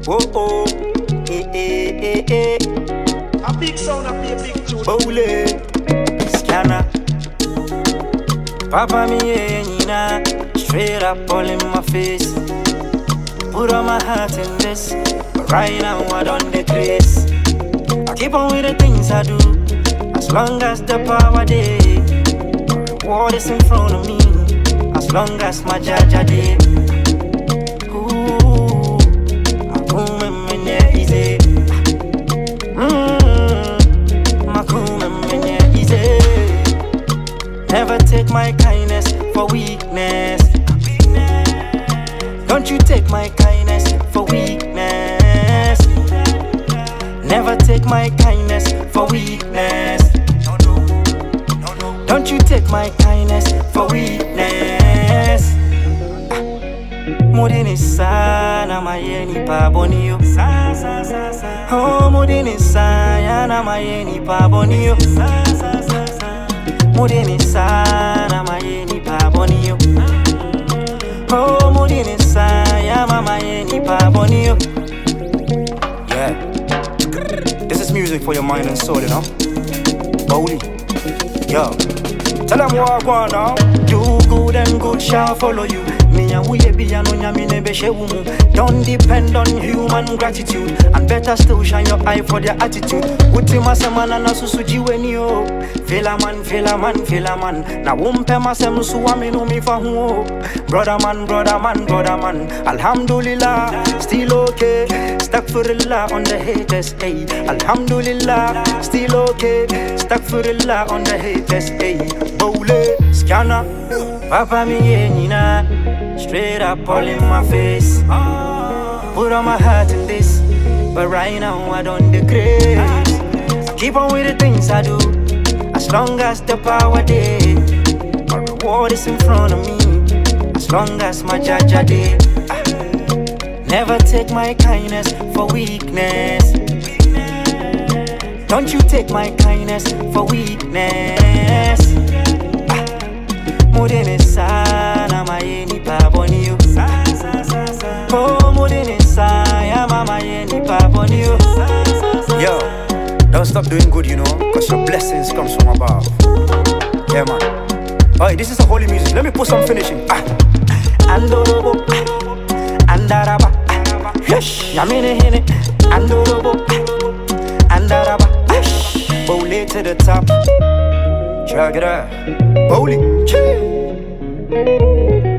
Oh oh, eh. A big sound, a big tune. Bowle, scanner. Papa me nina, straight up all in my face. Put all my heart in this, but right now I done the grace. I keep on with the things I do, as long as the power day. Reward is in front of me, as long as my judge are there. Ooh, my boom and easy. My cool and easy. Never take my kindness for weakness. Don't you take my kindness for weakness. Never take my kindness for weakness. Don't you take my kindness for weakness. Modini sana mayeni pa bonio. Oh modini sana mayeni pa bonio. Modini sana mayeni pa bonio. Oh modini sana mayeni pa bonio. Yeah, this is music for your mind and soul, you know. Bowley, yo. Tell them what I want now. Do good and good shall follow you. Me and we be an onyami nebe shewumu. Don't depend on human gratitude, and better still shine your eye for their attitude. Uti masemana na susuji wenio. Fela man. Na wumpe masem suwami no mi fahuo. Brother man. Alhamdulillah, still okay. Astaghfirullah on the haters, hey. Alhamdulillah, still okay. Astaghfirullah on the haters, hey. Bowle, scanner. Papa me nina, straight up all in my face. Put all my heart in this, but right now I don't the grace. I keep on with the things I do, as long as the power day. My reward is in front of me, as long as my judge are there. Never take my kindness for weakness. Don't you take my kindness for weakness. Modene sana mayeni pa bonio. Oh modene saya mama yeni pa bonio. Yo, don't stop doing good, you know, cause your blessings comes from above. Yeah man. Alright, this is a holy music. Let me put some finishing. Andorobo, andaraba, yesh, yamine hene. Andorobo, andaraba, yesh. Bowle to the top. Check it out. Bowley.